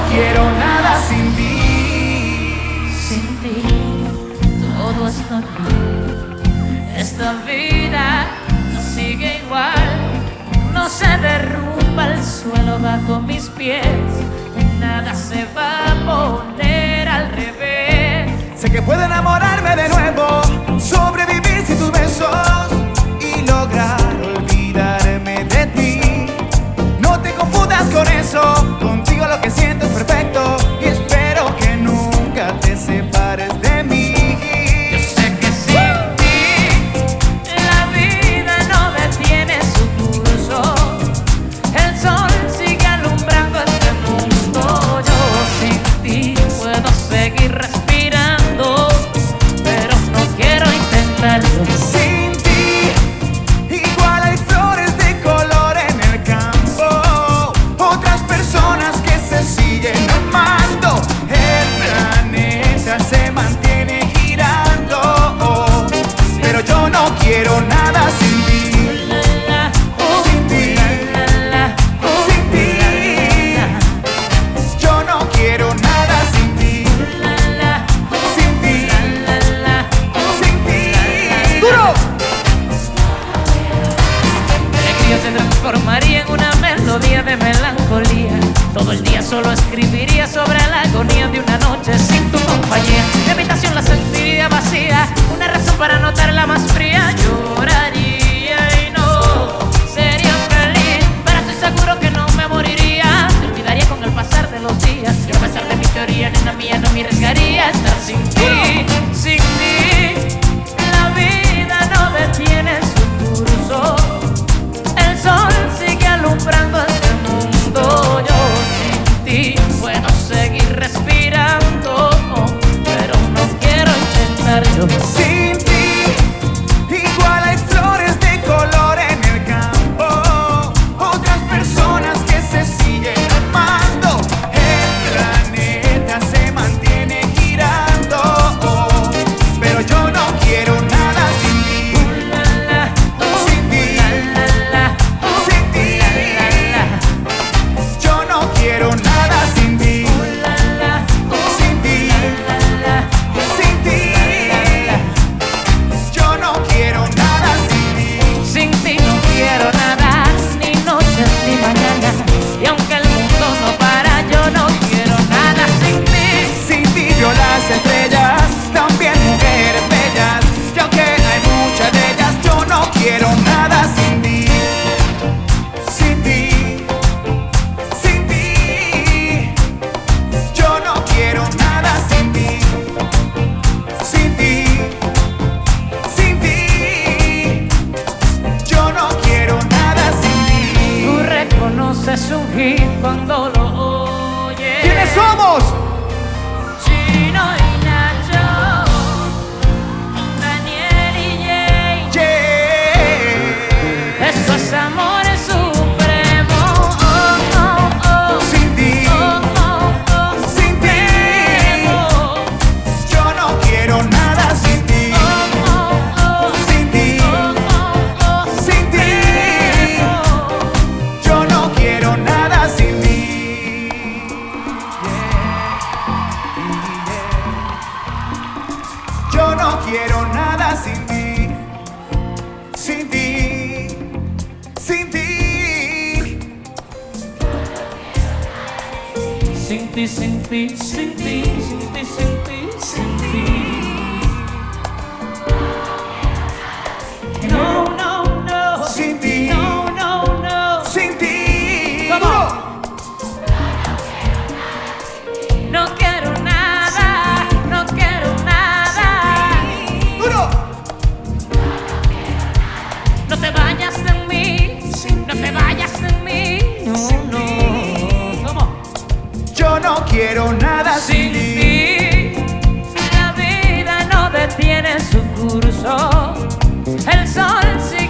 quiero nada sin ti. Sin ti todo es normal. Esta vida no sigue igual. No se derrumba el suelo bajo mis pies. Nada se va a poner al revés. Sé que puedo enamorarme de nuevo, sobrevivir sin tus besos y lograr olvidarme de ti. No te confundas con eso, contigo lo que siento es perfecto y espero que nunca te separes de mí. Yo sé que sin ti la vida no detiene su curso. El sol sigue alumbrando este mundo. Yo sin ti puedo seguir respirando, pero no quiero intentarlo. Sin ti, igual hay flores de color en el campo, otras personas que se siguen amando. El planeta se mantiene girando, pero yo no quiero nada sin ti. Sin ti, sin ti, yo no quiero nada sin ti. Sin ti, sin ti. ¡Duro! Mi alegría se transformaría en una melodía de melancolía. Todo el día solo escribiría sobre la agonía de una noche sin tu compañía. Mi habitación la sentiría vacía, una razón para notarla más fría. Lloraría y no sería feliz, pero estoy seguro que no me moriría. Te olvidaría con el pasar de los días, y a pesar de mi teoría, nena mía, no me arriesgaría a estar sin ti. Sin ti la vida no detiene su curso. El sol sigue alumbrando este mundo. Yo sin ti puedo seguir respirando, pero no quiero intentarlo. Sin ti, igual hay flores de color en el campo, otras personas que se siguen amando. El planeta se mantiene girando, pero yo no quiero nada sin ti. Sin ti, sin ti, yo no quiero nada sin ti. Sin ti, sin ti, yo no quiero nada sin ti. Sin ti no quiero nada, ni noches ni mañana. Y aunque el mundo no para, yo no quiero nada sin ti. Sin ti vio las estrellas, también mujeres bellas, y aunque hay muchas de ellas, yo no quiero nada sin ti. Sin ti, sin ti, yo no quiero nada sin ti. Sin ti, sin ti, yo no quiero nada sin ti. Tú reconoces un hit cuando lo oyes. ¿Quiénes somos? Chino y Nacho, Daniel y Jay. Yeah. Esto es amor supremo. Oh, oh, oh. Sin ti, Oh, oh, oh. sin ti, Supremo. yo no quiero nada sin ti. Oh, oh, oh. Sin ti, Oh, oh, oh. sin ti, yo no quiero nada sin ti. Yo no quiero nada sin ti. Sin ti, sin ti. Sin ti, sin ti, sin ti, sin ti, sin ti, sin ti. No, no, no. Sin ti. No, no, no. Sin ti. Come on. No quiero nada, no quiero nada. Duro. No te vayas de mí, no te vayas de mí. No, no. ¿Cómo? Yo no quiero nada sin Sin ti. ti la vida no detiene su curso. El sol sigue